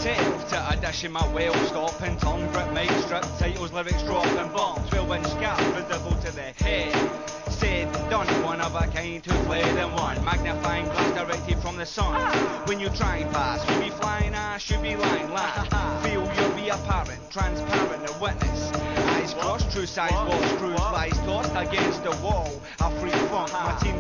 myself to a dish in my well. Stop and turn, grip mic, strip titles, lyrics dropping bombs. 12-inch scarf visible to the head. Said and done, one of a kind who's led in one. Magnifying glass directed from the sun. When you try and pass, you be flying, I should be lying, land. Feel you'll be apparent, transparent, a witness. Eyes crossed, true size, walls, screws, lies tossed against the wall. A free funk, my team